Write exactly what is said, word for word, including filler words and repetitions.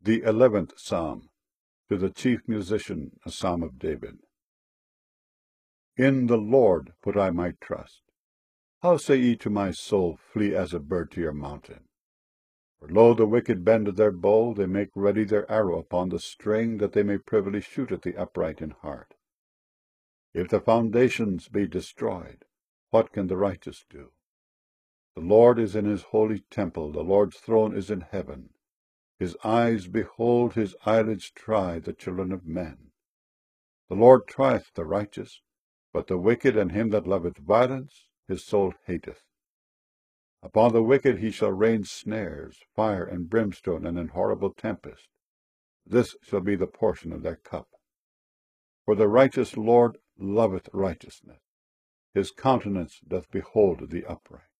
The eleventh Psalm. To the chief musician, a psalm of David. In the Lord put I my trust. How say ye to my soul, Flee as a bird to your mountain? For lo, the wicked bend their bow, they make ready their arrow upon the string, that they may privily shoot at the upright in heart. If the foundations be destroyed, what can the righteous do? The Lord is in his holy temple, the Lord's throne is in heaven. His eyes behold, his eyelids try the children of men. The Lord trieth the righteous, but the wicked and him that loveth violence his soul hateth. Upon the wicked he shall rain snares, fire and brimstone, and an horrible tempest. This shall be the portion of their cup. For the righteous Lord loveth righteousness. His countenance doth behold the upright.